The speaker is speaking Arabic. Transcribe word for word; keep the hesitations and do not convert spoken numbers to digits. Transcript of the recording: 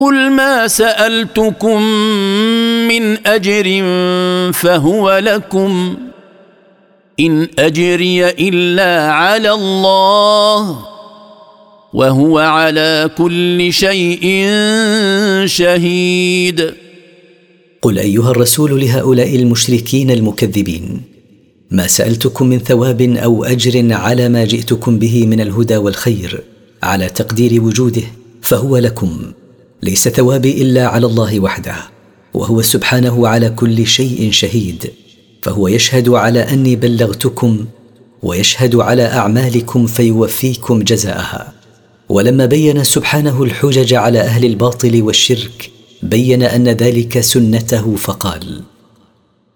قل ما سألتكم من أجر فهو لكم إن أجري إلا على الله وهو على كل شيء شهيد. قل أيها الرسول لهؤلاء المشركين المكذبين: ما سألتكم من ثواب أو أجر على ما جئتكم به من الهدى والخير على تقدير وجوده فهو لكم، ليس ثوابي إلا على الله وحده، وهو سبحانه على كل شيء شهيد، فهو يشهد على أني بلغتكم ويشهد على أعمالكم فيوفيكم جزاءها. ولما بين سبحانه الحجج على أهل الباطل والشرك بين أن ذلك سنته فقال: